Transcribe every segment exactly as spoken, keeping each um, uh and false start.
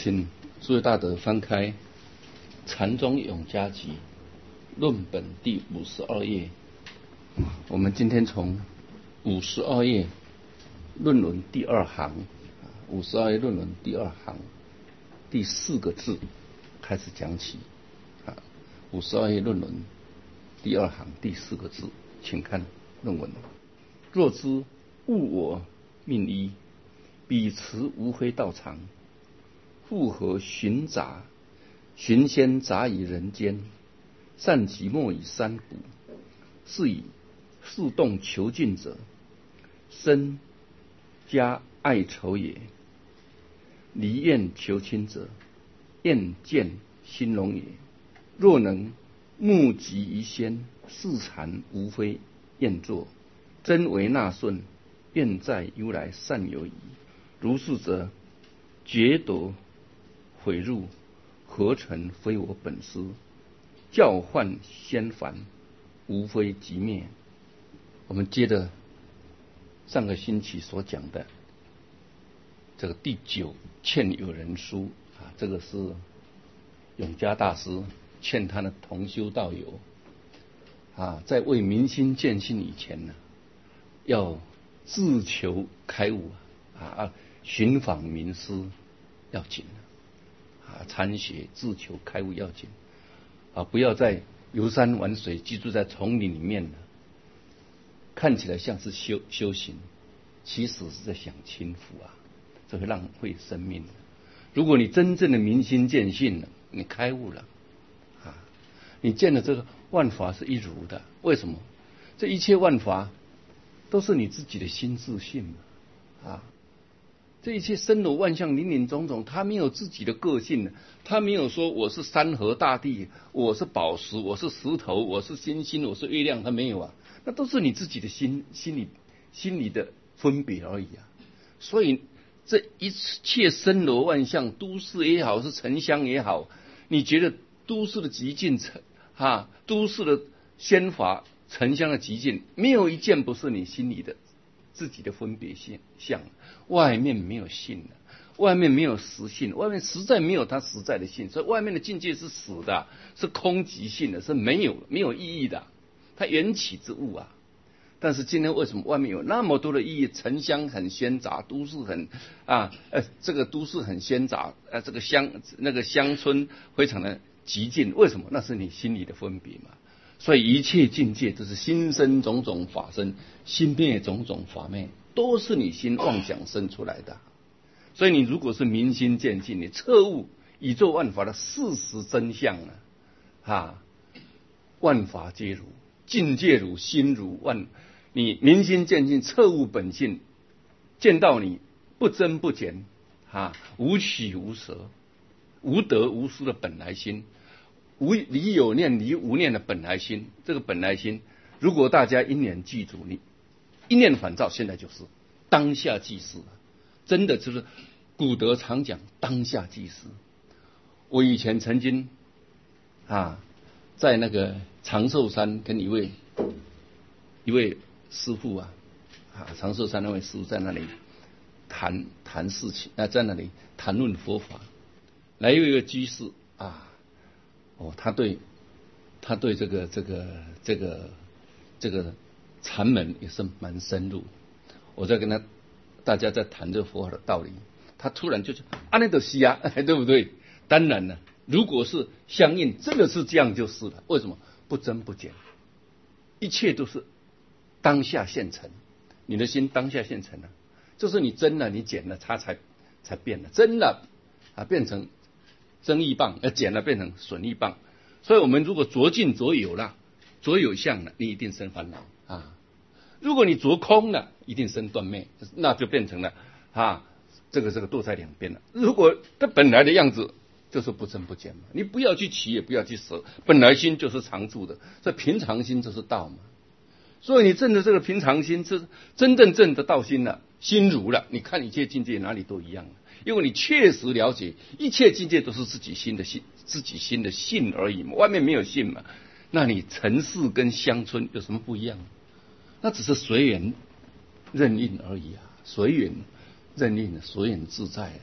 请诸位大德翻开《禅宗永嘉集》论本第五十二页。我们今天从五十二页论文第二行，五十二页论文第二行第四个字开始讲起。啊，五十二页论文第二行第四个字，请看论文。若知物我命一，彼此无非道常。复何寻杂？寻仙杂以人间，善即莫以三古。是以速动求尽者，身家爱仇也；离厌求亲者，厌见心荣也。若能目及一仙，视禅无非厌作，真为纳顺，愿在如来善有矣。如是者，觉夺毁入，何曾非我本师？教幻仙凡，无非即灭。我们接着上个星期所讲的这个第九劝友人书啊，这个是永嘉大师劝他的同修道友啊，在为明心见性以前呢，要自求开悟啊，寻访名师要紧啊，参学自求开悟要紧啊，不要再游山玩水，居住在丛林里面了。看起来像是修修行，其实是在享清福啊，这会浪费生命的。如果你真正的明心见性了，你开悟了啊，你见了这个万法是一如的。为什么？这一切万法都是你自己的心自性嘛啊。这一切森罗万象、林林总总，他没有自己的个性，他没有说我是山河大地，我是宝石，我是石头，我是星星，我是月亮，他没有啊，那都是你自己的心心里心里的分别而已啊。所以这一切森罗万象，都市也好，是城乡也好，你觉得都市的极尽啊，都市的仙法，城乡的极尽，没有一件不是你心里的自己的分别性相，外面没有性的，外面没有实性，外面实在没有它实在的性，所以外面的境界是死的，是空寂性的，是没有没有意义的，它缘起之物啊。但是今天为什么外面有那么多的意义？城乡很喧杂，都市很啊呃这个都市很喧杂，呃这个乡那个乡村非常的极尽，为什么？那是你心里的分别嘛。所以一切境界都是心生种种法生，心灭种种法灭，都是你心妄想生出来的。所以你如果是明心见性，你彻悟宇宙万法的事实真相呢，啊，万法皆如，境界如，心如，万你明心见性，彻悟本性，见到你不增不减啊，无取无舍，无得无失的本来心。无离有念离无念的本来心，这个本来心，如果大家一念记住，你一念反照，现在就是当下即是，真的就是古德常讲当下即是。我以前曾经啊，在那个长寿山跟一位一位师父啊啊，长寿山那位师父在那里谈谈事情，那、啊、在那里谈论佛法，来有一个居士啊。哦，他对，他对这个这个这个这个禅门也是蛮深入。我在跟他大家在谈这个佛法的道理，他突然就是阿那德西啊，对不对？当然了，如果是相应，真的是这样就是了。为什么？不增不减，一切都是当下现成。你的心当下现成了，就是你增了，你减了，它才才变了，增了啊，变成增益棒，呃，减了变成损益棒。所以我们如果着境着有了，着有相了，你一定生烦恼啊。如果你着空了，一定生断灭，那就变成了啊，这个这个堕在两边了。如果它本来的样子就是不增不减嘛，你不要去起，也不要去舍，本来心就是常住的，这平常心就是道嘛。所以你证的这个平常心，是真正证得道心了，心如了，你看一切境界哪里都一样了。因为你确实了解一切境界都是自己心的性，自己心的性而已嘛，外面没有性嘛。那你城市跟乡村有什么不一样？那只是随缘任运而已啊，随缘任运，随缘自在啊。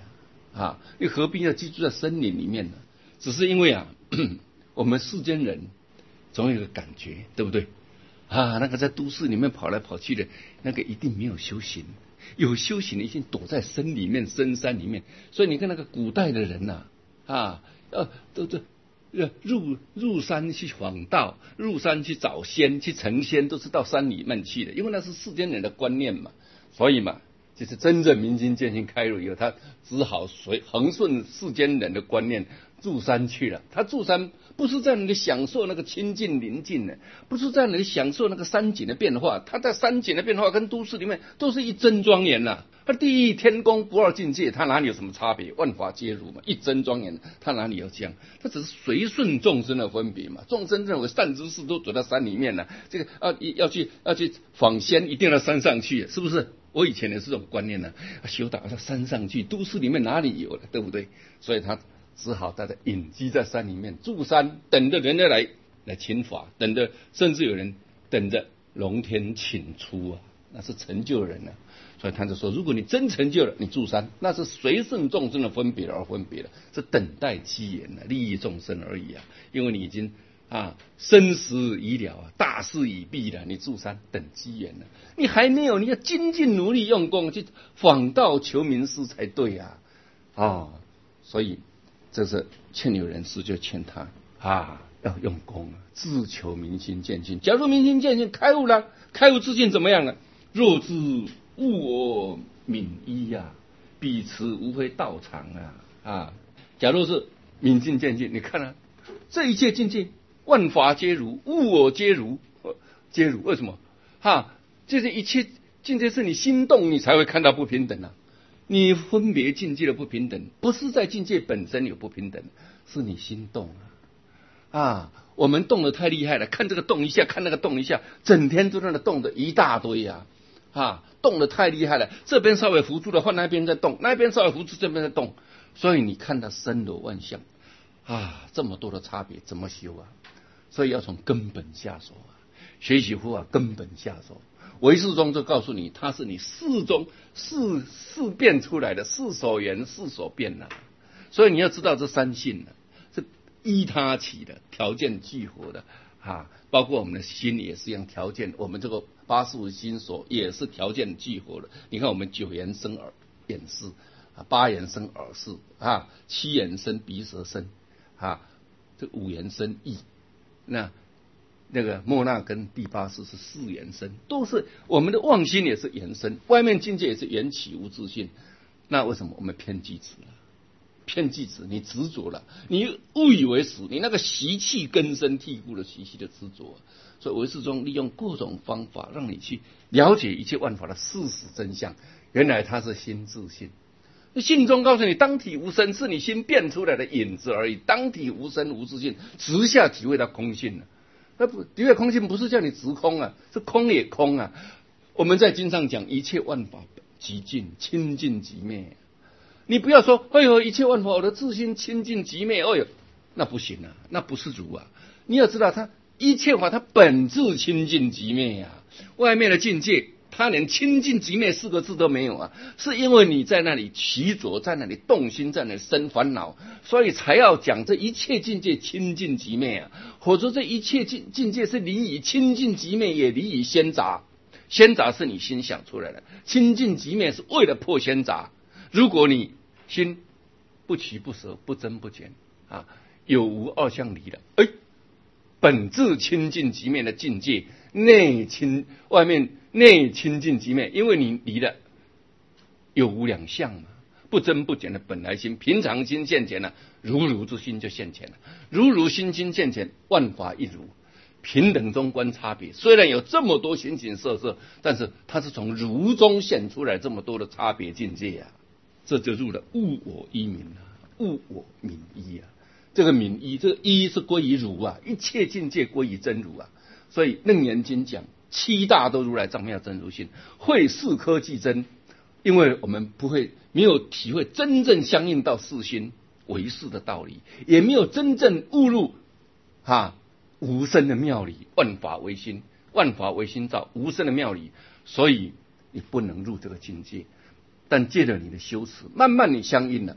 啊，你何必要居住在森林里面呢？只是因为啊，我们世间人总有一个感觉，对不对？啊，那个在都市里面跑来跑去的，那个一定没有修行。有修行的已经躲在森里面、深山里面。所以你看那个古代的人呐、啊，啊，要都都入入山去访道，入山去找仙、去成仙，都是到山里面去的，因为那是世间人的观念嘛。所以嘛，就是真正明心见性开悟以后，他只好随恒顺世间人的观念入山去了。他入山不是在那里享受那个清净宁静的，不是在那里享受那个山景的变化。他在山景的变化跟都市里面都是一真庄严呐、啊。他第一天宫不二境界，他哪里有什么差别？万法皆如嘛，一真庄严，他哪里有这样？他只是随顺众生的分别嘛。众生认为善知识都走到山里面了，这个啊要去要去访仙，一定要到山上去，是不是？我以前也是这种观念呢、啊，修道到山上去，都市里面哪里有了，对不对？所以他只好待在隐居在山里面，住山，等着人家来来请法，等着甚至有人等着龙天请出啊，那是成就人啊。所以他就说，如果你真成就了，你住山，那是随顺众生的分别而分别了，是等待机缘了，利益众生而已啊。因为你已经啊生死已了啊，大事已毕了，你住山等机缘了，你还没有，你要精进努力用功去访道求名师才对啊啊！所以这是劝有人师就劝他啊，要用功啊，自求明心见性。假如明心见性开悟了，开悟自信怎么样呢？若知物我泯一呀、啊，彼此无非道场啊啊！假如是明心见性，你看啊，这一切境界，万法皆如，物我皆如，皆如。为什么？哈，这些一切境界是你心动，你才会看到不平等啊。你分别境界的不平等，不是在境界本身有不平等，是你心动啊！啊，我们动得太厉害了，看这个动一下，看那个动一下，整天都在那动的一大堆啊！啊，动得太厉害了，这边稍微扶住了，换那边在动，那边稍微扶住，这边在动，所以你看它森罗万象啊，这么多的差别，怎么修啊？所以要从根本下手啊，学习佛法根本下手。唯识宗就告诉你，它是你事中事事变出来的，事所缘事所变呐、啊。所以你要知道这三性呢、啊，是依他起的，条件聚合的啊。包括我们的心也是一样，条件我们这个八十五心所也是条件聚合的。你看我们九眼生耳眼识啊，八眼生耳识啊，七眼生鼻舌身啊，这五眼生意。那那个莫那跟第八识是四眼身，都是我们的妄心也是眼身，外面境界也是缘起无自性。那为什么我们偏激执了？偏激执，你执着了，你误以为实，你那个习气根深蒂固的习气的执着。所以唯识宗利用各种方法让你去了解一切万法的事实真相，原来它是心自性。性中告诉你，当体无生，是你心变出来的影子而已。当体无生无自性，直下体会到空性了。那不体会空性不是叫你直空啊，是空也空啊。我们在经上讲，一切万法极尽，清净极灭。你不要说，哎呦，一切万法我的自心清净极灭，哎呦，那不行啊，那不是如啊。你要知道，它一切法它本质清净极灭呀、啊，外面的境界它连清净极灭四个字都没有啊，是因为你在那里习着，在那里动心，在那里生烦恼，所以才要讲这一切境界清净极灭啊。或者这一切境境界是离于清净极灭，也离于先杂，先杂是你心想出来的，清净极灭是为了破先杂。如果你心不取不舍，不增不减啊，有无二相离了，哎，本质清净极灭的境界，内清外面内清净极灭，因为你离了有无两相嘛，不增不减的本来心，平常心现前了，如如之心就现前了，如如心心现前，万法一如，平等中观差别。虽然有这么多形形色色，但是它是从如中现出来这么多的差别境界啊。这就入了物我一泯啊，物我泯一啊。这个泯一，这个一是归于如啊，一切境界归于真如啊。所以楞严经讲七大都如来藏妙真如性，会四科即真。因为我们不会没有体会真正相应到四心唯识的道理，也没有真正悟入哈无生的妙理，万法唯心，万法唯心造，无生的妙理，所以你不能入这个境界。但借着你的修持，慢慢你相应了，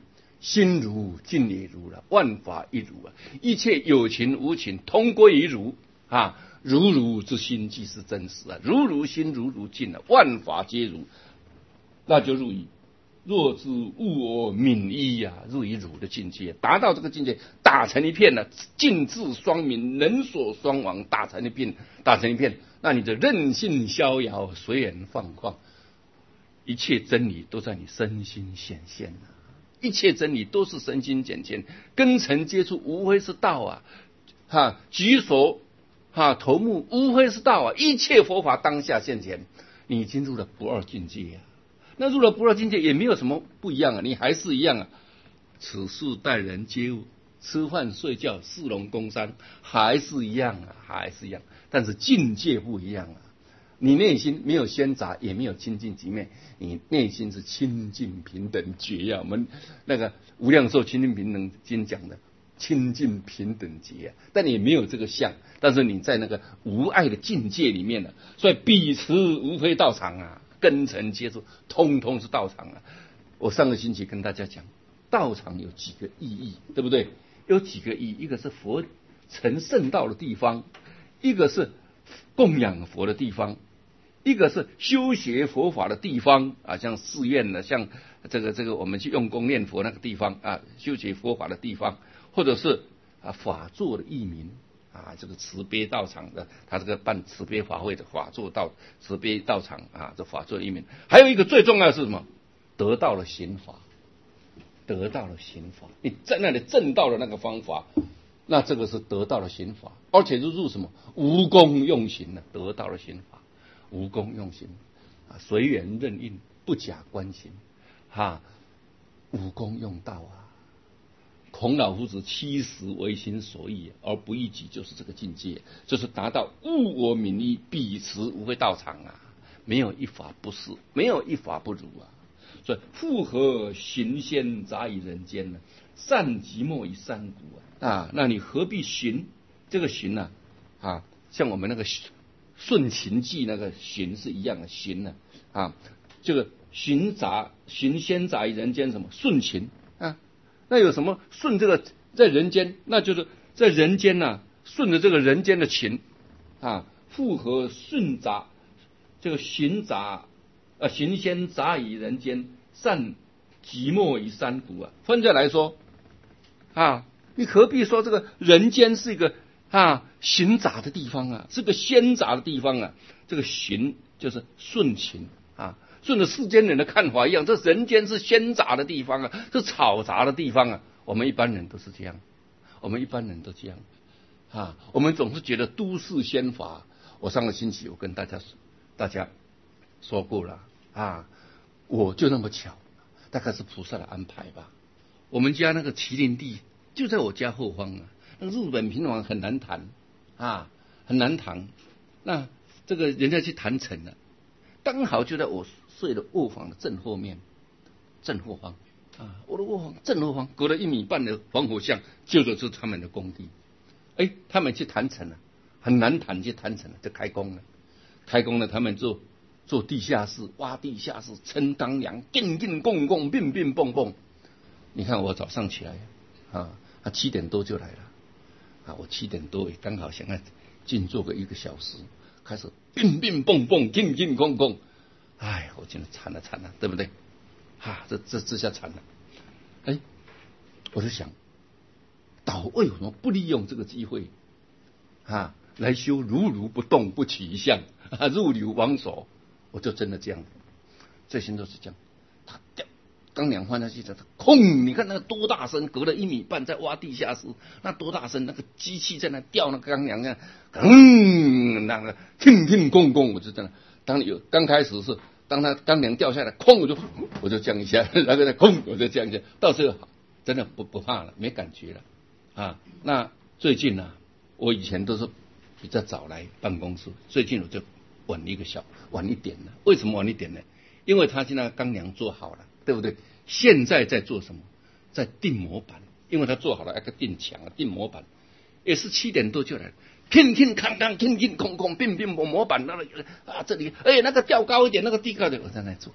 心如境也如了，万法一如啊！一切有情无情，同归于如啊！如如之心即是真实啊！如如心，如如境啊！万法皆如，那就入于若知物我泯一呀、啊，入于如的境界，达到这个境界，打成一片了，尽致双泯，人所双亡，打成一片，打成一片，那你的任性逍遥，随缘放旷，一切真理都在你身心显现啊！一切真理都是身心显现，根尘接触无非是道啊！哈，举手哈头目无非是道啊！一切佛法当下现前，你已经入了不二境界啊！那入了不二境界也没有什么不一样啊，你还是一样啊！此事待人接物，吃饭睡觉，侍龙攻山，还是一样啊，还是一样，但是境界不一样啊！你内心没有喧杂，也没有清净寂灭，你内心是清净平等觉啊！我们那个无量寿清净平等经讲的清净平等觉啊，但也没有这个相，但是你在那个无爱的境界里面呢、啊，所以彼此无非道场啊，根尘接触，通通是道场啊！我上个星期跟大家讲，道场有几个意义，对不对？有几个意义，一个是佛成圣道的地方，一个是供养佛的地方，一个是修学佛法的地方啊，像寺院呢，像这个这个我们去用功念佛那个地方啊，修学佛法的地方，或者是啊法座的义民啊，这个慈悲道场的，他这个办慈悲法会的法座道慈悲道场啊，这法座的义民，还有一个最重要的是什么？得到了行法，得到了行法，你在那里证到了那个方法。那这个是得到了行法，而且是入什么无功用行呢？得到了行法，无功用行啊，随缘任运，不假观行，哈，无功用道啊。孔老夫子七十唯心所欲而不异己，就是这个境界，就是达到物我泯一，彼此无非道场啊，没有一法不是，没有一法不如啊。所以复合行先杂于人间呢？善即莫于山谷啊！啊，那你何必寻？这个寻呢、啊？啊，像我们那个顺秦记那个寻是一样的寻呢啊，啊，这个寻杂寻先杂于人间什么顺秦啊？那有什么顺这个在人间？那就是在人间呢、啊，顺着这个人间的情啊，复合顺杂这个寻杂啊，寻先杂于人间，善即莫于山谷啊！分着来说。啊，你何必说这个人间是一个啊寻杂的地方啊，是个喧杂的地方啊？这个寻就是顺情啊，顺着世间人的看法一样，这人间是喧杂的地方啊，是吵杂的地方啊。我们一般人都是这样，我们一般人都这样啊。我们总是觉得都市仙法。我上个星期我跟大家大家说过了啊，我就那么巧，大概是菩萨的安排吧。我们家那个麒麟地就在我家后方啊，那个日本平房很难谈啊，很难谈。那这个人家去谈成了，刚好就在我睡的卧房的正后面，正后方啊，我的卧房正后方隔了一米半的防火巷，就是他们的工地。哎，他们去谈成了，很难谈，去谈成了就开工了，开工了，他们做做地下室，挖地下室，撑钢梁，进进蹦蹦，蹦蹦蹦蹦。你看我早上起来啊，他七点多就来了啊，我七点多也刚好想要静坐个一个小时，开始乒乒蹦蹦，进进空空，哎，我真的惨了惨了，对不对？啊，这这这下惨了，哎，我就想，导为什么不利用这个机会啊，来修如如不动不起一相啊，入流王所，我就真的这样，最近都是这样，他掉。钢梁换下去，它空，你看那个多大声，隔了一米半在挖地下室，那多大声，那个机器在那吊那个钢梁啊，嗯，那个听听公公，我就真的，当有刚开始是当它钢梁掉下来，空我就我就降一下，那个空我就降一下，到这个真的不不怕了，没感觉了啊。那最近呢、啊，我以前都是比较早来办公室，最近我就晚一个小晚一点了。为什么晚一点呢？因为他现在钢梁做好了。对不对？现在在做什么？在定模板，因为他做好了那个定墙啊，定模板也是七点多就来了，乒乒康康，乒乒空空，乒乒模模板那里啊，这里哎那个调高一点，那个低高一点，我在那做，哎，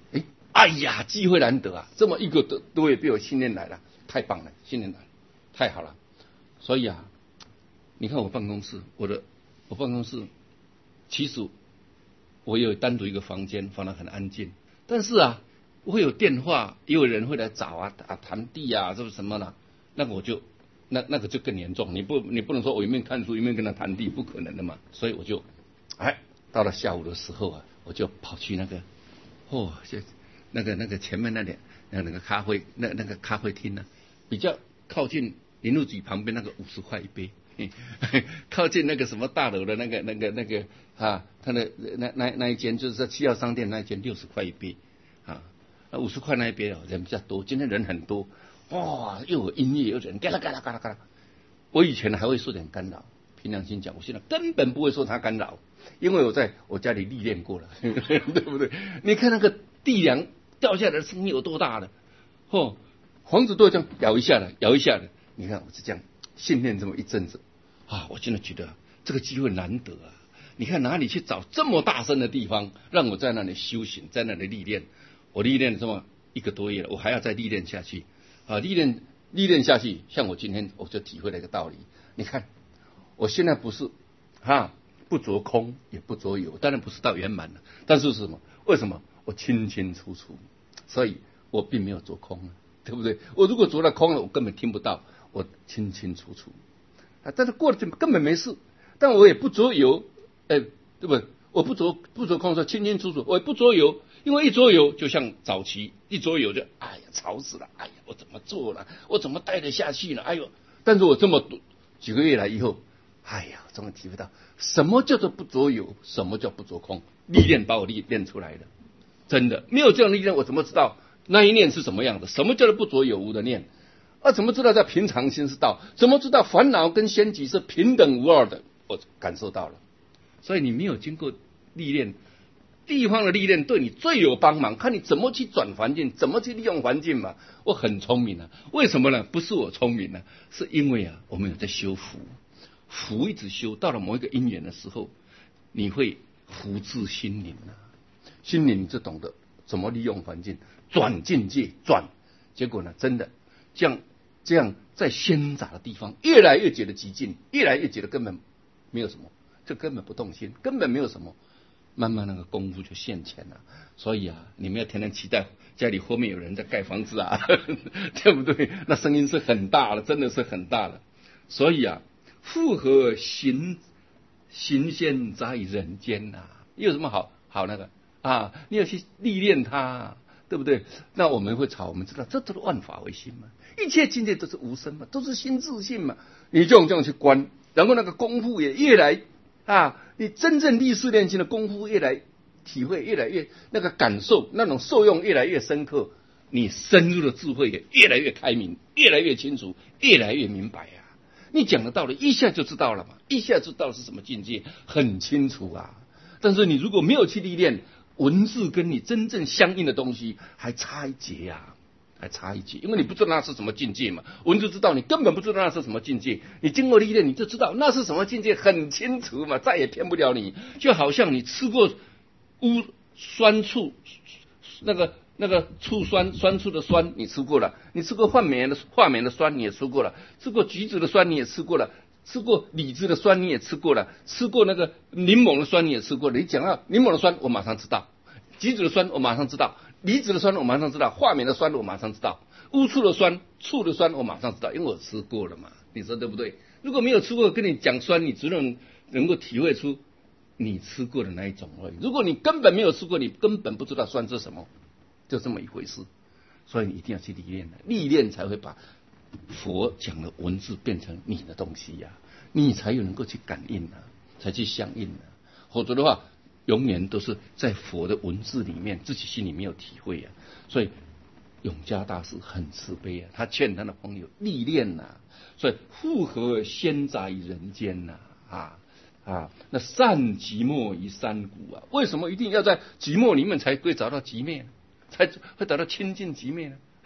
哎呀，机会难得啊！这么一个多多月被我训练来了，太棒了，训练来了，太好了。所以啊，你看我办公室，我的我办公室，其实我有单独一个房间，放得很安静。但是啊，会有电话，也有人会来找啊，啊谈地啊，这是什么呢？那个我就那那个就更严重，你不你不能说我一面看书一面跟他谈地，不可能的嘛。所以我就哎，到了下午的时候啊，我就跑去那个哦，那个那个前面那点那那个咖啡那那个咖啡厅呢、啊，比较靠近林路局旁边那个五十块一杯，靠近那个什么大楼的那个那个那个啊，他的那那那一间就是在七号商店那一间六十块一杯啊，那五十块那一杯人比较多，今天人很多，哇，又有音乐又有人嘎啦嘎啦嘎啦嘎啦，我以前还会受点干扰，凭良心讲，我现在根本不会受它干扰，因为我在我家里历练过了，对不对？你看那个地梁掉下来的声音有多大了？哦，房子都这样摇一下的，摇一下的。你看我是这样训练这么一阵子啊，我真的觉得这个机会难得啊！你看哪里去找这么大声的地方，让我在那里修行，在那里历练。我历练了这么一个多月了，我还要再历练下去啊！历练历练下去，像我今天我就体会了一个道理。你看，我现在不是哈不着空也不着有，当然不是到圆满了，但是是什么？为什么？我清清楚楚，所以我并没有着空了，对不对？我如果着了空了，我根本听不到，我清清楚楚啊，但是过了就根本没事，但我也不着有，哎，对不对？我不着不着空说清清楚楚，我也不着有，因为一着有就像早期一着有就哎呀吵死了，哎呀我怎么做了，我怎么待得下去呢？哎呦，但是我这么多几个月来以后，哎呀，终于体会到什么叫做不着有，什么叫不着空，历练把我历练出来的。真的没有这样的历练，我怎么知道那一念是什么样的？什么叫做不着有无的念？啊，怎么知道在平常心是道？怎么知道烦恼跟仙集是平等无二的？我感受到了。所以你没有经过历练，地方的历练对你最有帮忙，看你怎么去转环境，怎么去利用环境嘛。我很聪明啊，为什么呢？不是我聪明啊，是因为啊，我们有在修福，福一直修，到了某一个因缘的时候，你会福至心灵啊。心灵你就懂得怎么利用环境，转境界，转，结果呢，真的这样这样在喧杂的地方，越来越觉得极静，越来越觉得根本没有什么，就根本不动心，根本没有什么，慢慢那个功夫就现前了。所以啊，你们要天天期待家里后面有人在盖房子啊，对不对？那声音是很大的，真的是很大的。所以啊，复合行行仙在人间呐、啊，有什么好好那个？啊，你要去历练它，对不对？那我们会吵，我们知道这都是万法唯心嘛，一切境界都是无生嘛，都是心自性嘛。你就这样去观，然后那个功夫也越来啊，你真正历事练心的功夫越来体会越来越那个感受，那种受用越来越深刻，你深入的智慧也越来越开明，越来越清楚，越来越明白啊。你讲的道理一下就知道了嘛，一下就知道是什么境界，很清楚啊。但是你如果没有去历练，文字跟你真正相应的东西还差一截呀、啊，还差一截，因为你不知道那是什么境界嘛。文字知道，你根本不知道那是什么境界。你经过历练，你就知道那是什么境界，很清楚嘛，再也骗不了你。就好像你吃过乌酸醋，那个那个醋酸酸醋的酸，你吃过了；你吃过话梅的话梅的酸，你也吃过了；吃过橘子的酸，你也吃过了。吃过李子的酸你也吃过了，吃过那个柠檬的酸你也吃过了。你讲到柠檬的酸，我马上知道；橘子的酸我马上知道；梨子的酸我马上知道；话梅的酸我马上知道；乌醋的酸、醋的酸我马上知道，因为我吃过了嘛。你说对不对？如果没有吃过，跟你讲酸，你只能能够体会出你吃过的那一种而已。如果你根本没有吃过，你根本不知道酸是什么，就这么一回事。所以你一定要去历练，历练才会把佛讲的文字变成你的东西呀、啊，你才有能够去感应啊，才去相应啊。否则的话，永远都是在佛的文字里面，自己心里没有体会啊。所以永嘉大师很慈悲啊，他劝他的朋友历练呐、啊。所以复合先在人间呐、啊，啊啊，那善寂寞于山谷啊。为什么一定要在寂寞里面才会找到寂灭呢？才会找到清净寂灭呢？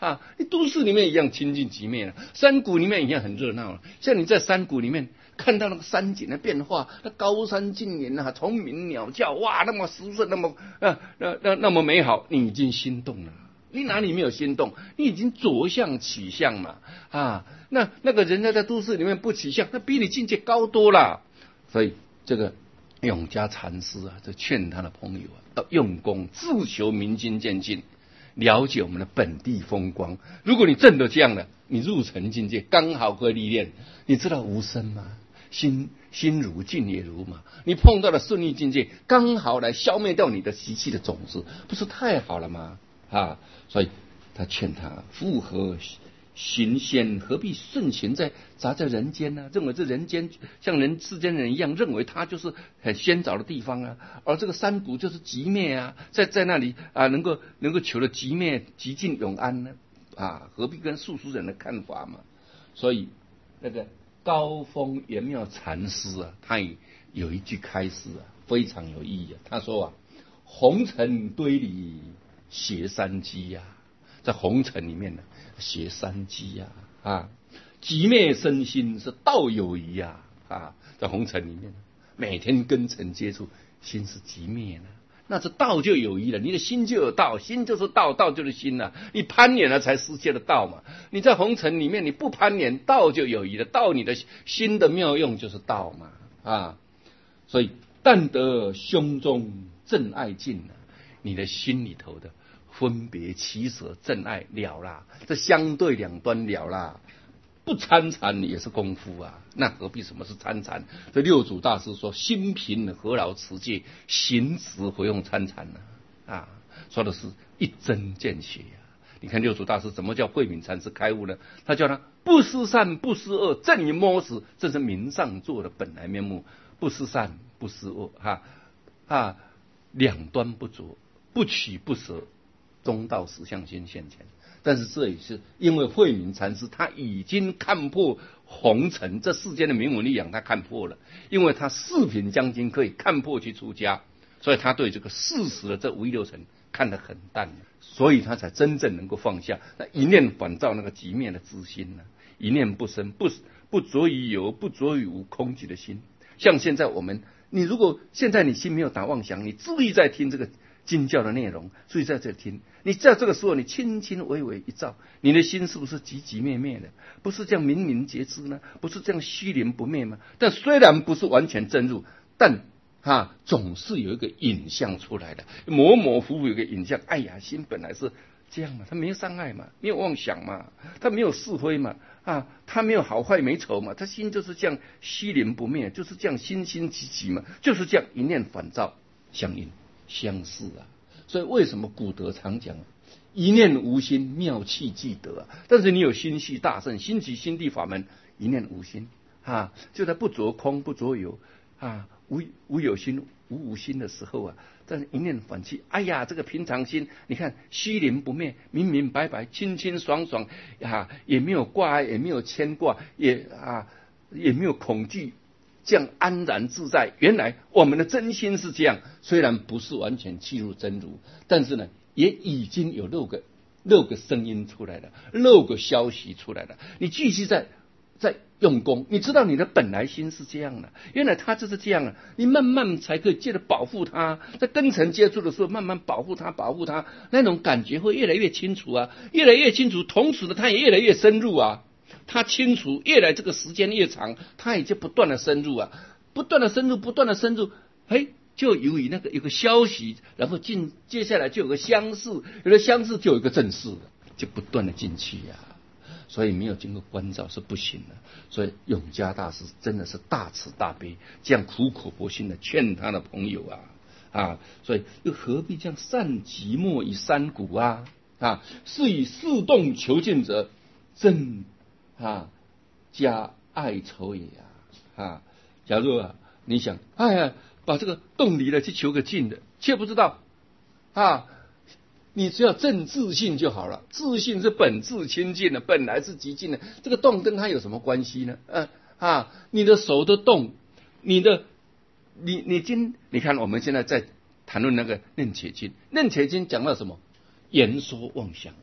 啊，你都市里面一样清净极灭了，山谷里面一样很热闹了。像你在山谷里面看到那个山景的变化，那高山峻岭啊，虫鸣鸟叫，哇，那么舒适，那么啊，那那那么美好，你已经心动了。你哪里没有心动？你已经着相起相嘛啊！那那个人家在都市里面不起相，那比你境界高多了。所以这个永嘉禅师啊，就劝他的朋友啊，要用功自求明心见性，了解我们的本地风光。如果你真的这样了，你入尘境界刚好会历练。你知道无声吗？心心如境也如嘛。你碰到了顺利境界，刚好来消灭掉你的习气的种子，不是太好了吗？啊，所以他劝他复合行仙，何必顺行在杂在人间呢？认为这人间像人世间人一样，认为他就是很仙早的地方啊，而这个山谷就是极灭啊，在在那里啊，能够能够求了极灭极尽永安呢？啊，何必跟素俗人的看法嘛？所以那个高峰圆妙禅师啊，他也有一句开示啊，非常有意义啊。他说啊，红尘堆里携山鸡呀、啊，在红尘里面呢，携山鸡呀、啊，啊，极灭身心是道友谊呀、啊，啊，在红尘里面，每天跟尘接触，心是极灭了，那这道就有谊了，你的心就有道，心就是道，道就是心了、啊，你攀岩了才失去了道嘛。你在红尘里面，你不攀岩，道就有谊了，道你的心的妙用就是道嘛，啊，所以但得胸中正爱尽了，你的心里头的分别起舍正爱了啦，这相对两端了啦，不参禅也是功夫啊，那何必什么是参禅？这六祖大师说，心平何劳持戒，行止不用参禅呢、啊？啊，说的是一针见血呀、啊。你看六祖大师怎么叫慧敏禅师开悟呢？他叫他不思善不思恶，正以摸时，这是明上座的本来面目。不思善不思恶，哈啊，两端不着，不取不舍。中道实相心现前，但是这也是因为慧敏禅师他已经看破红尘这世间的名闻利养，他看破了，因为他四品将军可以看破去出家，所以他对这个世俗的这五欲六尘看得很淡，所以他才真正能够放下那一念反照那个极灭的之心呢，一念不生，不不着于有，不着于无，空寂的心。像现在我们，你如果现在你心没有打妄想，你注意在听这个经教的内容，注意在这里听，你在这个时候你轻轻微微一照，你的心是不是寂寂灭灭的？不是这样明明觉知呢？不是这样虚灵不灭吗？但虽然不是完全真入，但哈、啊、总是有一个影像出来的，模模糊糊有一个影像。哎呀，心本来是这样嘛，它没有障碍嘛，没有妄想嘛，它没有是非嘛，啊，它没有好坏美丑嘛，它心就是这样虚灵不灭，就是这样心心寂寂嘛，就是这样一念反照相应。相似啊，所以为什么古德常讲一念无心，妙气即得啊？但是你有心系大圣，心起心地法门，一念无心啊，就在不着空不着有啊，无无有心无无心的时候啊，但是一念反气，哎呀，这个平常心，你看虚灵不灭，明明白白，清清爽爽啊，也没有挂碍，也没有牵挂，也啊也没有恐惧。这样安然自在，原来我们的真心是这样，虽然不是完全契入真如，但是呢，也已经有六个六个声音出来了，六个消息出来了。你继续在在用功，你知道你的本来心是这样的，原来它就是这样了，你慢慢才可以借着保护它，在跟尘接触的时候，慢慢保护它，保护它，那种感觉会越来越清楚啊，越来越清楚，同时的它也越来越深入啊。他清楚，越来这个时间越长，他也就不断的深入啊，不断的深入，不断的深入，哎，就由于那个有个消息，然后进接下来就有个相似，有了相似就有一个正式的，就不断的进去呀、啊。所以没有经过关照是不行的。所以永嘉大师真的是大慈大悲，这样苦口婆心的劝他的朋友啊啊，所以又何必这样善寂寞于山谷啊啊，是以四动求尽者真。啊，加爱愁也啊！啊，假如啊，你想，哎呀，把这个洞离了去求个静的，却不知道啊，你只要正自信就好了。自信是本质清净的，本来是极静的。这个动跟它有什么关系呢？嗯、啊，啊，你的手的动，你的，你你今，你看我们现在在谈论那个楞伽经，楞伽经讲到什么？言说妄想。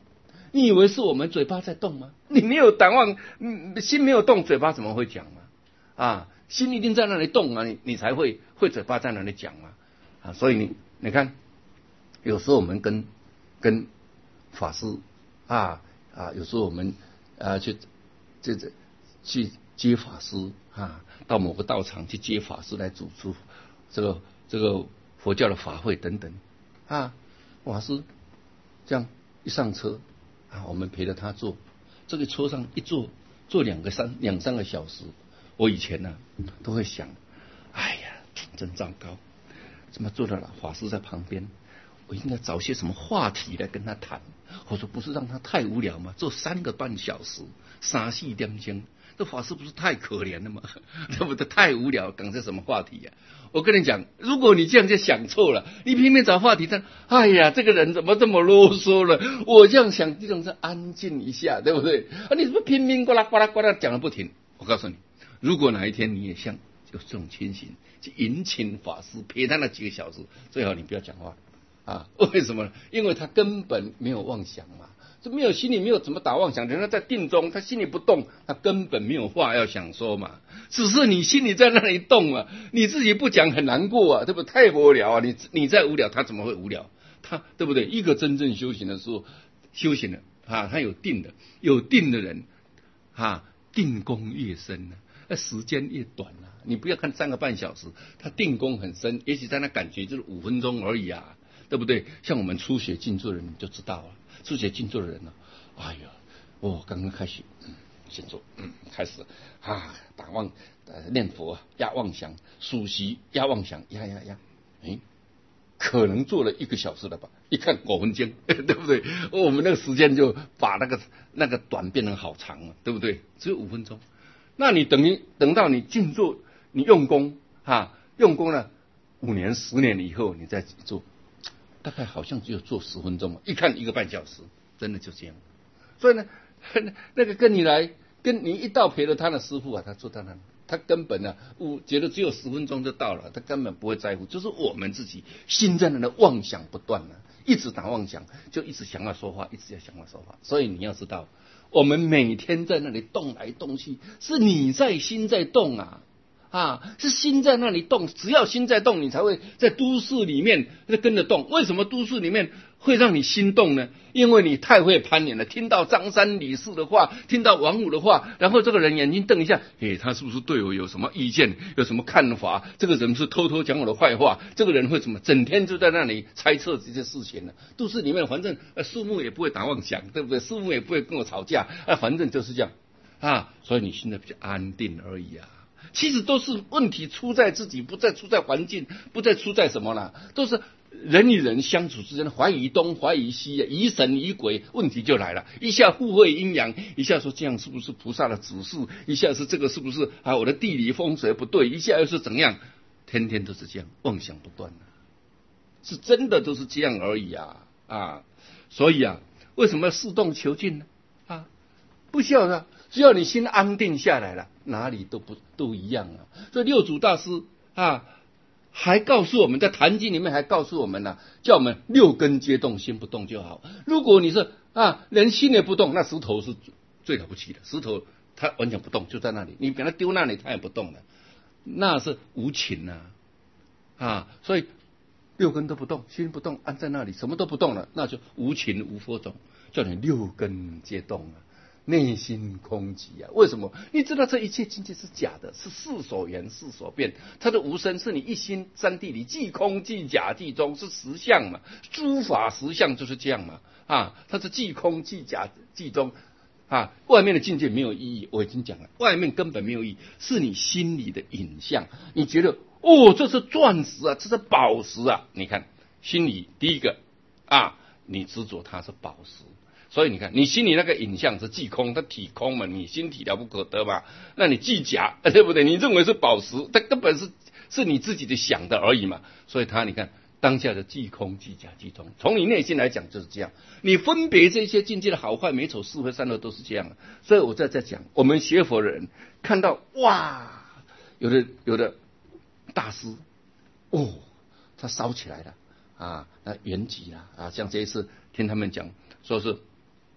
你以为是我们嘴巴在动吗？你没有胆妄，心没有动，嘴巴怎么会讲嘛？啊，心一定在那里动啊，你你才会会嘴巴在那里讲嘛。啊，所以你你看，有时候我们跟跟法师啊啊，有时候我们啊去这这去接法师啊，到某个道场去接法师来主持这个这个佛教的法会等等啊，法师这样一上车啊，我们陪着他坐，这个车上一坐坐两个三两三个小时，我以前呢、啊、都会想，哎呀，真糟糕，怎么坐的了法师在旁边？我应该找些什么话题来跟他谈，我说不是让他太无聊吗？坐三个半小时，三四点钟，这法师不是太可怜了吗？对不对？太无聊，讲些什么话题呀、啊？我跟你讲，如果你这样就想错了，你偏偏找话题，但哎呀，这个人怎么这么啰嗦了？我这样想，这种是安静一下，对不对？啊，你怎么拼命呱啦呱啦呱啦讲个不停？我告诉你，如果哪一天你也像有这种情形，去迎请法师陪他那几个小时，最好你不要讲话。啊，为什么呢？因为他根本没有妄想嘛，这没有心里没有怎么打妄想，人家在定中，他心里不动，他根本没有话要想说嘛。只是你心里在那里动啊，你自己不讲很难过啊，对不对？太无聊啊，你你再无聊，他怎么会无聊？他对不对？一个真正修行的时候，修行的啊，他有定的，有定的人啊，定功越深呢、啊，那时间越短啊。你不要看三个半小时，他定功很深，也许在那感觉就是五分钟而已啊。对不对？像我们初学静坐的人你就知道了，初学静坐的人呢、啊，哎呀，哦，刚刚开始，嗯，静坐，嗯，开始啊，打妄，呃，念佛压妄想，数息压妄想，压压压，哎，可能做了一个小时了吧？一看五分钟，对不对？我们那个时间就把那个那个短变成好长了，对不对？只有五分钟，那你等于等到你静坐，你用功啊，用功了五年、十年以后，你再做。大概好像只有做十分钟，一看一个半小时，真的就这样。所以呢，那个跟你来，跟你一道陪了他的师傅啊，他坐在那里，他根本呢、啊，我觉得只有十分钟就到了，他根本不会在乎。就是我们自己心在那里妄想不断了、啊，一直打妄想，就一直想要说话，一直要想要说话。所以你要知道，我们每天在那里动来动去，是你在心在动啊。啊，是心在那里动，只要心在动，你才会在都市里面跟着动。为什么都市里面会让你心动呢？因为你太会攀岩了，听到张三李四的话，听到王五的话，然后这个人眼睛瞪一下，诶，他是不是对我有什么意见，有什么看法？这个人是偷偷讲我的坏话，这个人会怎么？整天就在那里猜测这些事情呢？都市里面反正呃树木也不会打妄想，对不对？树木也不会跟我吵架，啊，反正就是这样啊，所以你现在比较安定而已啊。其实都是问题出在自己，不再出在环境，不再出在什么了，都是人与人相处之间的怀疑东怀疑西，疑神疑鬼，问题就来了。一下互惠阴阳，一下说这样是不是菩萨的指示，一下是这个是不是啊我的地理风水不对，一下又是怎样，天天都是这样，妄想不断啊，是真的都是这样而已啊啊！所以啊，为什么要四动求静呢？啊，不需要的。只要你心安定下来了，哪里都不都一样啊。所以六祖大师啊，还告诉我们在《坛经》里面还告诉我们呢、啊，叫我们六根皆动，心不动就好。如果你是啊，连心也不动，那石头是最了不起的。石头它完全不动，就在那里，你把它丢那里，它也不动了，那是无情啊啊！所以六根都不动，心不动，安在那里，什么都不动了，那就无情无佛种，叫你六根皆动啊。内心空寂啊！为什么？你知道这一切境界是假的，是事所缘，事所变。它的无生是你一心三谛里，即空即假即中，是实相嘛？诸法实相就是这样嘛？啊，它是即空即假即中啊！外面的境界没有意义，我已经讲了，外面根本没有意义，是你心里的影像。你觉得哦，这是钻石啊，这是宝石啊？你看，心里第一个啊，你执着它是宝石。所以你看，你心里那个影像是即空，它体空嘛，你心体了不可得嘛。那你即假，对不对？你认为是宝石，它根本是是你自己的想的而已嘛。所以它你看当下的即空即假即中，从你内心来讲就是这样。你分别这些境界的好坏美丑是非善恶都是这样。所以我在在讲，我们学佛的人看到哇，有的有的大师哦，他烧起来了啊，那圆寂了啊，像这一次听他们讲说是。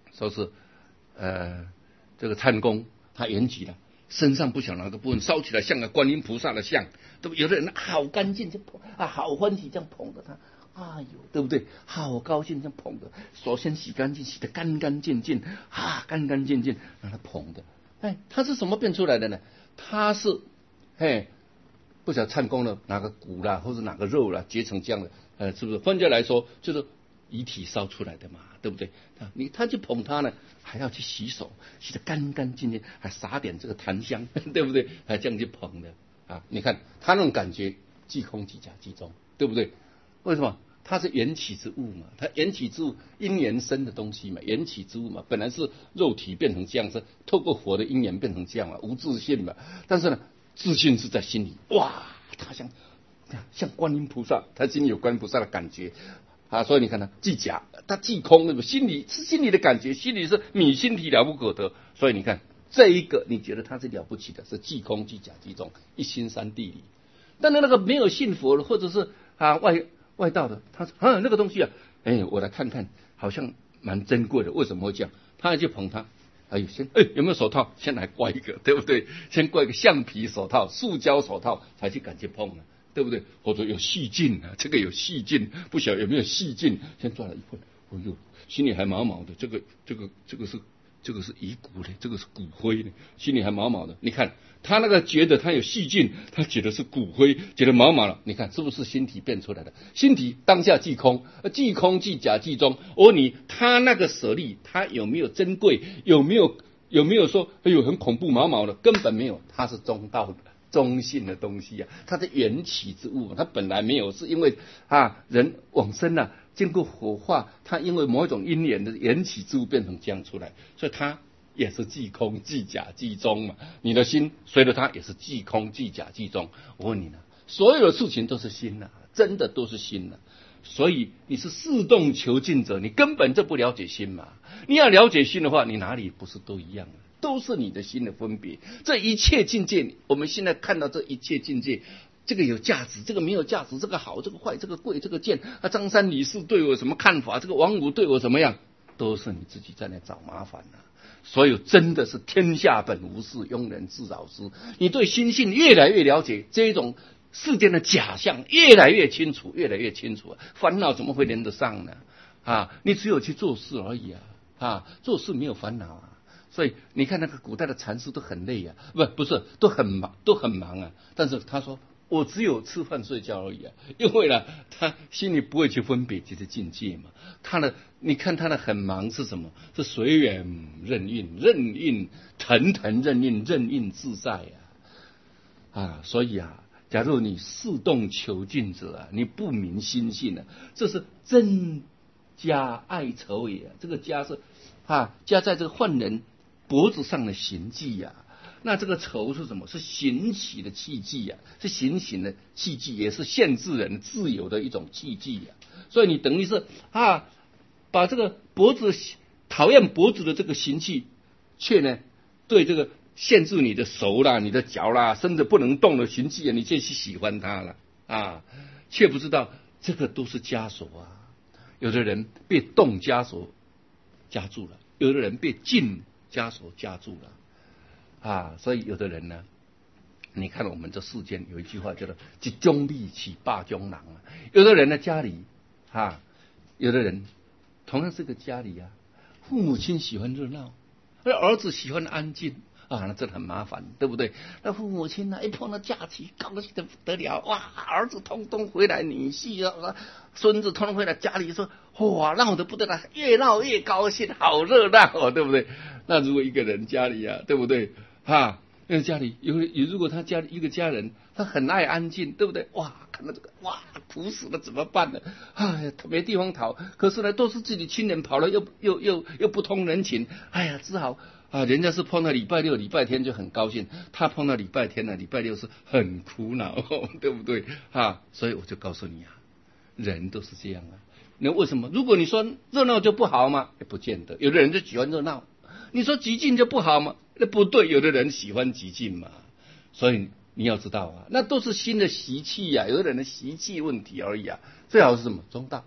说是呃这个参公他延吉了，身上不晓得哪个部分烧起来像个观音菩萨的像，对不？有的人好干净就捧啊，好欢喜这样捧着他，哎呦，对不对？好高兴这样捧着，首先洗干净，洗得干干净净啊，干干净净让他捧着。哎，他是什么变出来的呢？他是嘿。不晓得参公了哪个骨啦，或者哪个肉啦，结成这样的，呃，是不是？换句来说，就是遗体烧出来的嘛，对不对？啊，你他去捧他呢，还要去洗手，洗得干干净净，还撒点这个檀香，对不对？还这样去捧的啊！你看他那种感觉，即空即假即中，对不对？为什么？它是缘起之物嘛，它缘起之物因缘生的东西嘛，缘起之物嘛，本来是肉体变成这样，是透过佛的因缘变成这样嘛，无自性嘛。但是呢，自信是在心里，哇，他像像观音菩萨，他心里有观音菩萨的感觉啊，所以你看他即假，他即空，心里是心里的感觉，心里是米心体了不可得，所以你看这一个，你觉得他是了不起的，是即空即假即中，一心三地理。但是那个没有信佛的，或者是啊外外道的，他说啊那个东西啊，哎，我来看看，好像蛮珍贵的，为什么会这样？他就捧他。哎呦，先哎有没有手套？先来挂一个，对不对？先挂一个橡皮手套、塑胶手套，才去敢去碰呢，对不对？或者有细菌啊，这个有细菌，不晓得有没有细菌？先抓了一份，哎呦，心里还毛毛的。这个这个这个是这个是遗骨的，这个是骨灰的，心里还毛毛的。你看他那个觉得他有细菌，他觉得是骨灰，觉得毛毛了。你看是不是心体变出来的？心体当下即空，即空即假即中。而你他那个舍利，他有没有珍贵？有没有有没有说哎呦很恐怖毛毛的？根本没有，它是中道的。中性的东西啊，它的缘起之物，它本来没有，是因为啊人往生了、啊，经过火化，它因为某一种因缘的缘起之物变成这样出来，所以它也是即空即假即中嘛。你的心随着它也是即空即假即中。我问你呢，所有的事情都是心啊，真的都是心啊。所以你是事动求静者，你根本就不了解心嘛。你要了解心的话，你哪里不是都一样啊？都是你的心的分别。这一切境界，我们现在看到这一切境界，这个有价值，这个没有价值，这个好，这个坏，这个贵，这个贱啊，张三李四对我有什么看法？这个王五对我怎么样？都是你自己在那找麻烦啊。所以真的是天下本无事，庸人自扰之。你对心性越来越了解，这种世间的假象越来越清楚，越来越清楚，烦恼怎么会连得上呢？啊，你只有去做事而已啊，啊，做事没有烦恼啊。所以你看那个古代的禅师都很累啊，不不是都很忙都很忙啊。但是他说我只有吃饭睡觉而已啊，因为呢他心里不会去分别这些境界嘛。他的你看他的很忙是什么？是随缘任运，任运腾腾任运，任运自在啊啊！所以啊，假如你事动求静者啊，你不明心性啊，这是真加爱愁也。这个加是啊加在这个幻人脖子上的行迹呀、啊，那这个愁是什么？是行起的契机呀、啊，是行行的契机，也是限制人自由的一种契机呀。所以你等于是啊，把这个脖子讨厌脖子的这个行气，却呢对这个限制你的手啦、你的脚啦，甚至不能动的行气啊，你就去喜欢它了啊，却不知道这个都是枷锁啊。有的人被动枷锁夹住了，有的人被静枷锁夹住了啊，所以有的人呢，你看我们这世间有一句话叫做“集中力起霸中郎”啊。有的人呢家里啊，有的人同样是个家里啊，父母亲喜欢热闹，而儿子喜欢安静啊，那真的很麻烦，对不对？那父母亲呢，一碰到假期，高兴得不得了，哇，儿子通通回来，女婿啊，孙子通通回来，家里说哇，闹得不得了，越闹越高兴，好热闹哦，对不对？那如果一个人家里啊，对不对啊？那个家里有有，如果他家里一个家人，他很爱安静，对不对？哇，看到这个哇，苦死了，怎么办呢？哎呀，他没地方逃，可是呢，都是自己亲人跑了，又又又又不通人情，哎呀，只好啊，人家是碰到礼拜六、礼拜天就很高兴，他碰到礼拜天呢、礼拜六是很苦恼，对不对啊？所以我就告诉你啊，人都是这样啊。那为什么？如果你说热闹就不好吗？也不见得，有的人就喜欢热闹。你说寂静就不好吗？那不对，有的人喜欢寂静嘛。所以你要知道啊，那都是心的习气呀、啊，有的人的习气问题而已啊。最好是什么？中道。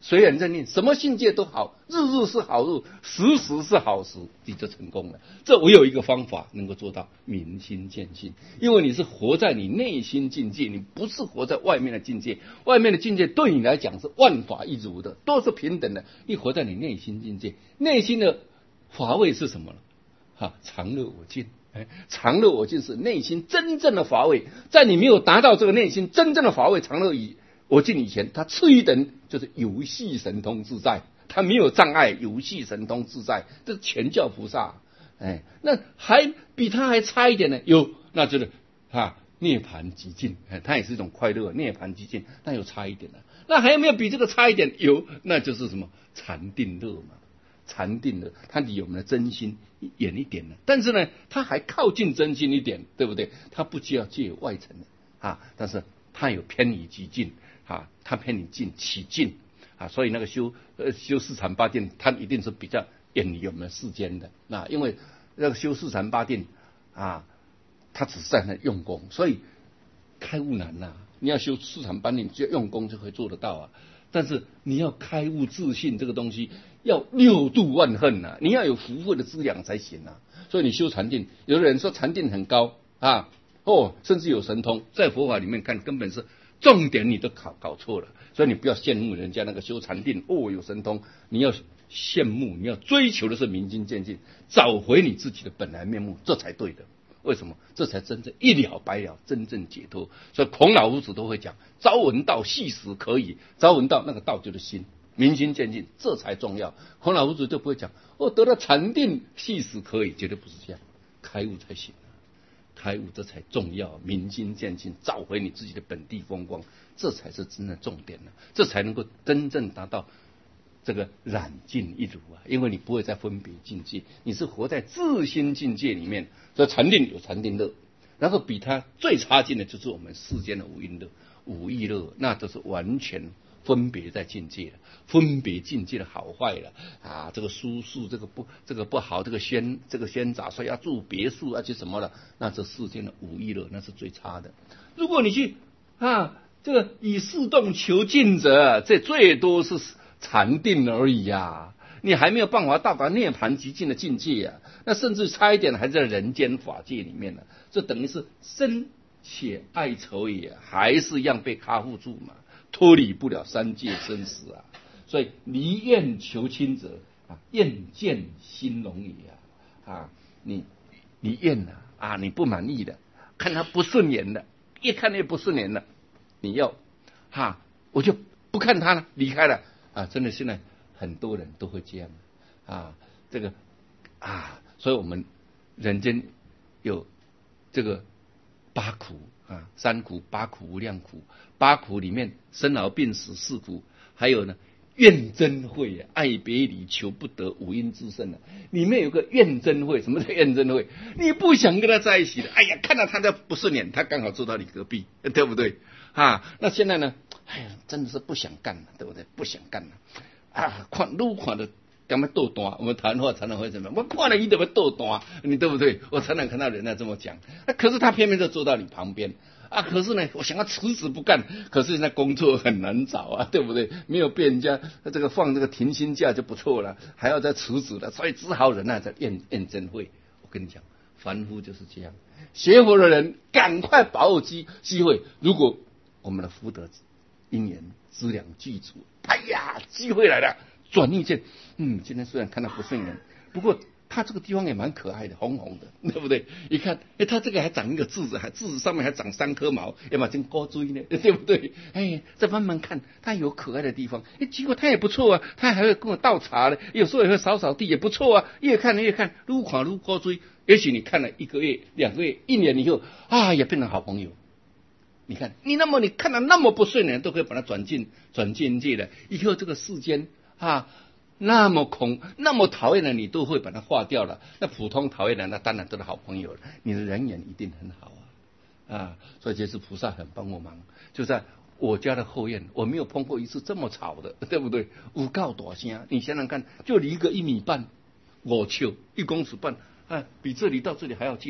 随缘认定，什么境界都好，日日是好日，时时是好时，你就成功了。这唯有一个方法能够做到明心见性，因为你是活在你内心境界，你不是活在外面的境界。外面的境界对你来讲是万法一如的，都是平等的。你活在你内心境界，内心的法味是什么呢？哈、啊，常乐我净。哎，常乐我净是内心真正的法味。在你没有达到这个内心真正的法味常乐以我净以前，他次一等就是游戏神通自在，他没有障碍，游戏神通自在，这是全教菩萨。哎，那还比他还差一点呢，有那就是啊涅槃极尽，哎，它也是一种快乐，涅槃极尽，那又差一点了。那还有没有比这个差一点？有，那就是什么禅定乐嘛。禅定的，它离我们的真心远一点了，但是呢，它还靠近真心一点，对不对？它不需要借外层的啊，但是它有偏离极境啊，它偏离境起境啊，所以那个修呃修四禅八定，它一定是比较远离我们世间的啊，因为那个修四禅八定啊，它只是在那用功，所以开悟难呐、啊。你要修四禅八定，就用功就可以做得到啊。但是你要开悟自信这个东西，要六度万恨呐、啊，你要有福慧的滋养才行啊。所以你修禅定，有的人说禅定很高啊，哦，甚至有神通，在佛法里面看根本是重点你都搞搞错了。所以你不要羡慕人家那个修禅定，哦有神通，你要羡慕，你要追求的是明心见性，找回你自己的本来面目，这才对的。为什么？这才真正一了百了，真正解脱。所以孔老夫子都会讲：朝闻道，夕死可矣。朝闻道，那个道就是心，明心见性，这才重要。孔老夫子就不会讲：哦，得了禅定，夕死可矣，绝对不是这样。开悟才行、啊，开悟这才重要。明心见性，找回你自己的本地风光，这才是真的重点了、啊。这才能够真正达到这个染净一如啊，因为你不会再分别境界，你是活在自心境界里面。所以禅定有禅定乐，然后比它最差劲的就是我们世间的五蕴乐、五欲乐，那都是完全分别在境界了，分别境界的好坏了啊，这个舒适，这个不这个不好，这个仙这个仙杂，所以要住别墅啊，去什么了？那这世间的五欲乐那是最差的。如果你去啊，这个以四动求静者，这最多是禅定而已呀、啊，你还没有办法到达涅槃极境的境界啊，那甚至差一点还在人间法界里面呢、啊，这等于是生且爱愁也，还是一样被卡缚住嘛，脱离不了三界生死啊。所以离厌求亲者啊，厌见心容也啊啊，你你厌了啊，你不满意的，看他不顺眼的，越看越不顺眼了，你要哈、啊，我就不看他了，离开了啊，真的现在很多人都会这样啊，这个啊，所以我们人间有这个八苦啊，三苦、八苦、无量苦。八苦里面生老病死四苦，还有呢怨憎会、爱别离、求不得、五阴之盛啊，里面有个怨憎会。什么叫怨憎会？你不想跟他在一起的，哎呀，看到他的不顺眼，他刚好坐到你隔壁，对不对啊？那现在呢？哎呀，真的是不想干了，对不对？不想干了啊！看路看的。干嘛斗单？我们谈话常常会怎么样？我看了你怎么斗单？你对不对？我常常看到人家这么讲，那可是他偏偏就坐到你旁边啊！可是呢，我想要辞职不干，可是现在工作很难找啊，对不对？没有被人家这个放这个停薪假就不错了，还要再辞职了，所以只好忍耐在验验证会。我跟你讲，凡夫就是这样，学佛的人赶快把握机机会。如果我们的福德因缘资粮具足，哎呀，机会来了。转意见，嗯，今天虽然看到不顺眼，不过他这个地方也蛮可爱的，红红的，对不对？一看，哎，他这个还长一个痣子，还痣子上面还长三颗毛，要么真高锥呢，对不对？哎，再慢慢看，他有可爱的地方，哎，结果他也不错啊，他还会跟我倒茶呢，有时候也会扫扫地，也不错啊。越看越看，愈看愈高锥，也许你看了一个月、两个月、一年以后，啊，也变成好朋友。你看，你那么你看到那么不顺眼，都可以把它转进转境界的，以后这个世间。啊，那么恐那么讨厌的你都会把它化掉了，那普通讨厌的那当然都是好朋友了，你的人缘一定很好啊啊！所以这次菩萨很帮我忙，就在我家的后院，我没有碰过一次这么吵的，对不对？有够大声，你想想看，就离个一米半，五尺一公尺半，啊，比这里到这里还要近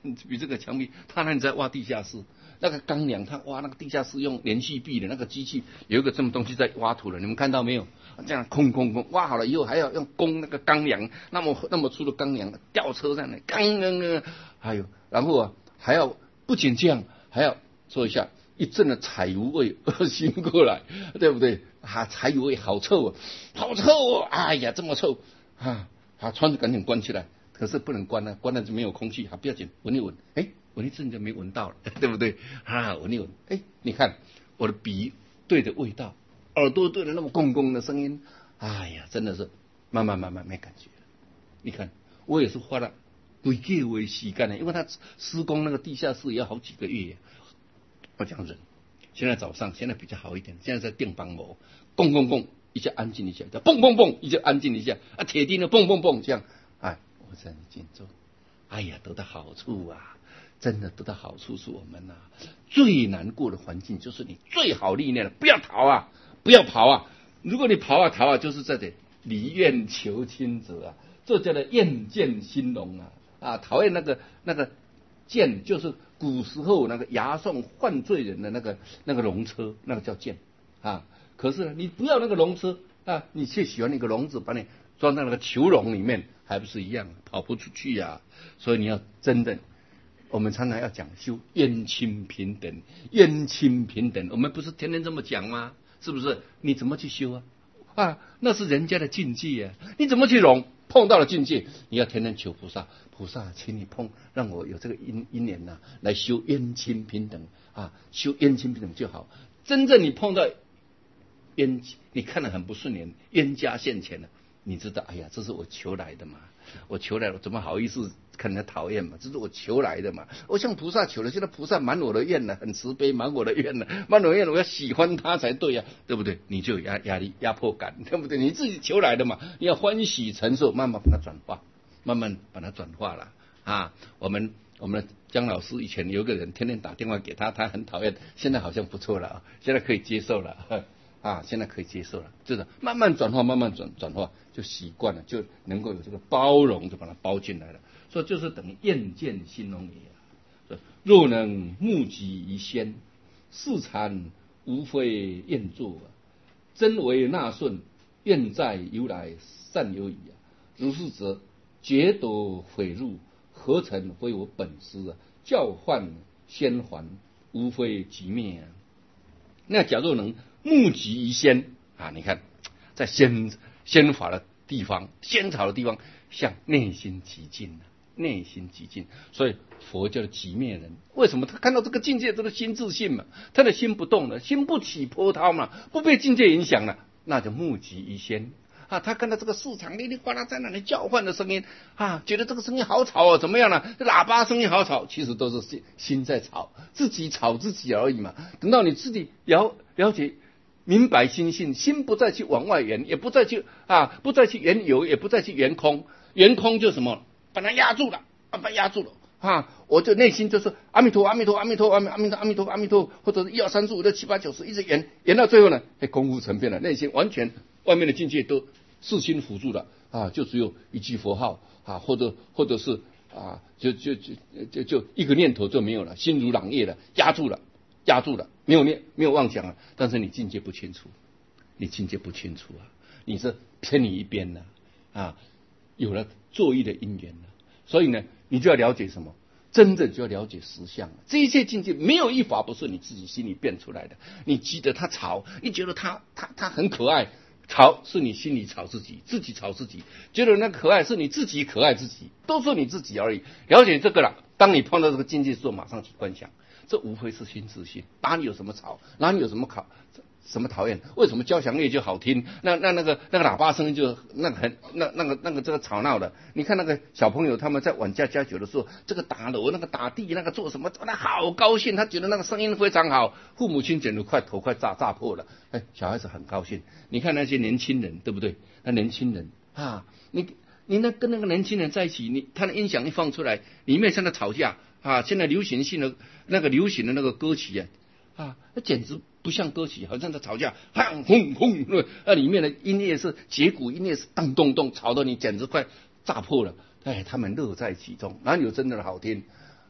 比这个墙壁，他那里在挖地下室，那个钢梁他挖那个地下室用连续壁的那个机器，有一个这么东西在挖土了，你们看到没有？这样空空空挖好了以后，还要用攻那个钢梁，那么那么粗的钢梁，吊车上来，钢钢，还有然后啊还要不仅这样，还要说一下一阵的柴油味恶心过来，对不对？啊，柴油味好臭啊，好臭哦！哎呀，这么臭啊！啊，窗子赶紧关起来。可是不能关啊，关了就没有空气，还不要紧，闻一闻，哎，闻一阵就没闻到了，对不对？啊，闻一闻，哎，你看我的鼻对着味道，耳朵对着那么公公的声音，哎呀，真的是慢慢慢慢没感觉了。你看，我也是花了几个月时间呢，因为他施工那个地下室也要好几个月，我这样忍。现在早上现在比较好一点，现在在电棒膜，蹦蹦蹦一下安静一下，再蹦蹦蹦一下安静一下，啊，铁钉的蹦蹦蹦这样，哎。我在你静坐，哎呀，得到好处啊！真的得到好处是我们呐、啊、最难过的环境，就是你最好历练了，不要逃啊，不要跑啊！如果你跑啊逃啊，就是在这离怨求亲者啊，这叫做厌见兴隆啊啊！讨厌那个那个见，就是古时候那个押送犯罪人的那个那个龙车，那个叫见啊。可是呢，你不要那个龙车啊，你却喜欢那个笼子，把你装在那个囚笼里面。还不是一样，跑不出去呀、啊！所以你要真的，我们常常要讲修冤亲平等，冤亲平等，我们不是天天这么讲吗？是不是？你怎么去修啊？啊，那是人家的境界啊！你怎么去容？碰到了境界，你要天天求菩萨，菩萨，请你碰，让我有这个因因缘呐，来修冤亲平等啊，修冤亲平等就好。真正你碰到冤，你看得很不顺眼，冤家现前了。你知道，哎呀，这是我求来的嘛，我求来了，怎么好意思看人家讨厌嘛？这是我求来的嘛，我向菩萨求了，现在菩萨满我的愿了，很慈悲，满我的愿了，满我的愿了，我要喜欢他才对呀、啊，对不对？你就有压压力、压迫感，对不对？你自己求来的嘛，你要欢喜承受，慢慢把它转化，慢慢把它转化了啊。我们我们姜老师以前有个人天天打电话给他，他很讨厌，现在好像不错了啊，现在可以接受了。啊，现在可以接受了，就是慢慢转化，慢慢转转化，就习惯了，就能够有这个包容，就把它包进来了。所以就是等于厌见兴隆也。若能目击于先，世禅无非厌作，真为纳顺，愿在由来善有矣啊！如是者，觉夺毁入，何曾非我本师啊？教唤先还，无非即灭啊！那假若能目击于先啊，你看在先先法的地方，仙草的地方，向内心极尽了，内心极尽。所以佛叫极灭人，为什么？他看到这个境界，这个心自信嘛，他的心不动了，心不起波涛嘛，不被境界影响了，那就目击于先啊。他看到这个市场哩哩哗啦在那里叫唤的声音啊，觉得这个声音好吵哦，怎么样呢？喇叭声音好吵，其实都是心心在吵，自己吵自己而已嘛。等到你自己了了解。明白心性，心不再去往外圆，也不再去啊，不再去圆有，也不再去圆空。圆空就什么？把它压住了，把它压住了啊！我就内心就是阿弥陀，阿弥陀，阿弥陀，阿弥阿弥陀，阿弥陀，阿弥陀，或者是一二三四五六七八九十，一直圆圆到最后呢，哎，功夫成片了，内心完全外面的境界都四心辅助了啊，就只有一句佛号啊，或者或者是啊，就就就就就一个念头就没有了，心如朗月了，压住了。压住了，没有念，没有妄想了，但是你境界不清楚，你境界不清楚啊，你是偏离一边了啊，有了作意的因缘了，所以呢，你就要了解什么？真正就要了解实相。这一切境界没有一法不是你自己心里变出来的。你记得他吵，你觉得他他他很可爱，吵是你心里吵自己，自己吵自己，觉得那可爱是你自己可爱自己，都是你自己而已。了解这个了，当你碰到这个境界的时候，马上去观想。这无非是心自性，哪里有什么吵，哪里有什么考，什么讨厌？为什么交响乐就好听？那那那个那个喇叭声就那个很那那个那个这个吵闹的。你看那个小朋友他们在晚家家酒的时候，这个打锣，那个打地，那个做什么，他好高兴，他觉得那个声音非常好。父母亲简直快头快炸炸破了，哎，小孩子很高兴。你看那些年轻人，对不对？那年轻人啊，你你那跟那个年轻人在一起，你他的音响一放出来，里面像在吵架。啊，现在流行性的那个流行的那个歌曲啊，啊，那简直不像歌曲，好像在吵架，轰轰轰，那里面的音乐是节鼓音乐是咚咚咚，吵得你简直快炸破了。哎，他们乐在其中，哪里有真的好听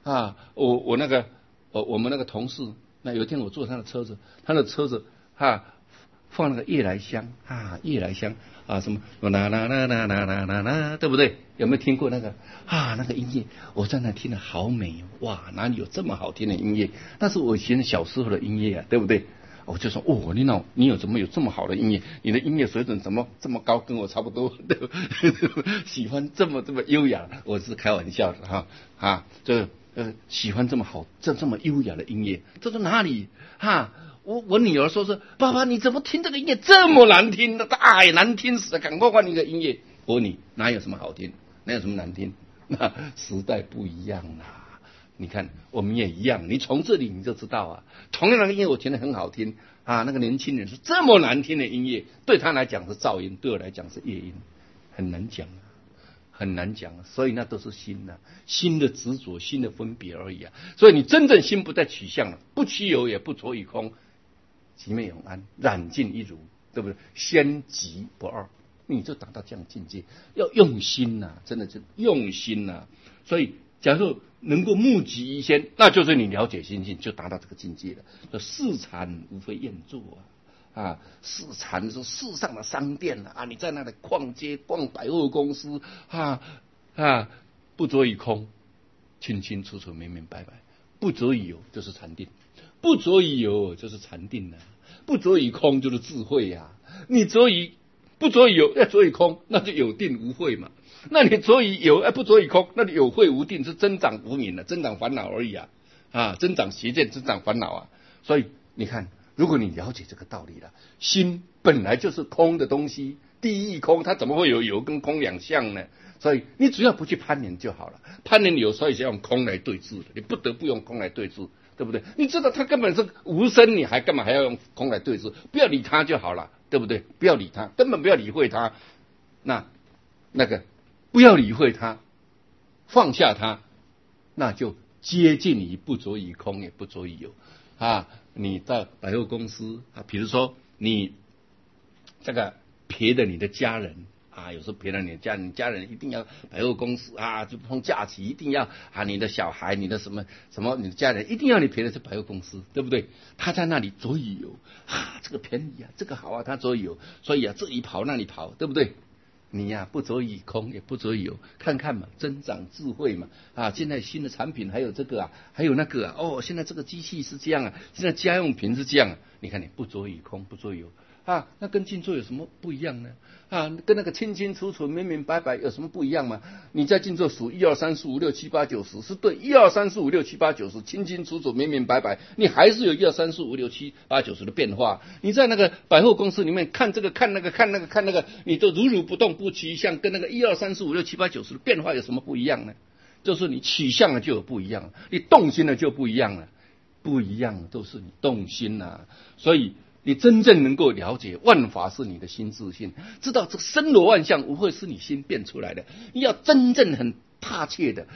啊，我我那个我我们那个同事，那有一天我坐他的车子，他的车子啊放那个夜来香啊，夜来香啊什么啦啦啦啦啦啦啦啦，对不对？有没有听过那个啊那个音乐？我在那听了好美哇，哪里有这么好听的音乐？那是我以前小时候的音乐啊，对不对？我就说哦，你那你有怎么有这么好的音乐？你的音乐水准怎么这么高？跟我差不多，对不喜欢这么这么优雅，我是开玩笑的哈啊，这呃喜欢这么好这这么优雅的音乐，这是哪里哈？我我女儿说是爸爸，你怎么听这个音乐这么难听的？哎，难听死了！赶快换一个音乐。我问你，哪有什么好听？哪有什么难听？那时代不一样啦。你看，我们也一样。你从这里你就知道啊，同样的音乐我听得很好听啊。那个年轻人是这么难听的音乐，对他来讲是噪音，对我来讲是夜音，很难讲啊，很难讲啊。所以那都是心呐、啊，心的执着，心的分别而已啊。所以你真正心不再取向了，不趋有也不着于空，寂灭永安，染尽一如，对不对？先即不二，你就达到这样境界。要用心呐、啊，真的是用心呐、啊。所以。假如能够目集一先，那就是你了解心性，就达到这个境界了。这世禅无非厌作啊，啊，世禅是世上的商店啊，你在那里逛街、逛百货公司啊啊，不着于空，清清楚楚、明明白白；不着于有，就是禅定；不着于有，就是禅定了、啊；不着于空，就是智慧呀、啊。你着于不着于有，要着于空，那就有定无慧嘛。那你着于有而不着于空，那你有慧无定，是增长无明了，增长烦恼而已啊！啊，增长邪见，增长烦恼啊！所以你看，如果你了解这个道理了，心本来就是空的东西，第一空，它怎么会有有跟空两项呢？所以你只要不去攀缘就好了。攀缘有时候也是用空来对治的，你不得不用空来对治，对不对？你知道它根本是无声，你还干嘛还要用空来对治？不要理它就好了，对不对？不要理它，根本不要理会它。那那个。不要理会它，放下它，那就接近于不着于空，也不着于有啊。你到百货公司啊，比如说你这个陪着你的家人啊，有时候陪着你的家人，你家人一定要百货公司啊，就碰假期一定要啊，你的小孩、你的什么什么，你的家人一定要你陪着去百货公司，对不对？他在那里着于有啊，这个便宜啊，这个好啊，他着于有，所以啊，这里跑那里跑，对不对？你呀、啊，不着于空，也不着于有，看看嘛，增长智慧嘛。啊，现在新的产品还有这个啊，还有那个啊，哦，现在这个机器是这样啊，现在家用品是这样啊。你看你不着于空，不着于有啊，那跟静坐有什么不一样呢？啊，跟那个清清楚楚、明明白白有什么不一样吗？你在静坐数一二三四五六七八九十，是对一二三四五六七八九十清清楚楚、明明白白，你还是有一二三四五六七八九十的变化。你在那个百货公司里面看这个看那个看那个看那个，你都如如不动不趋向，跟那个一二三四五六七八九十的变化有什么不一样呢？就是你取向了就有不一样，你动心了就不一样了，不一样都是你动心啊，所以。你真正能够了解万法是你的心自性，知道这森罗万象无会是你心变出来的。你要真正很踏切的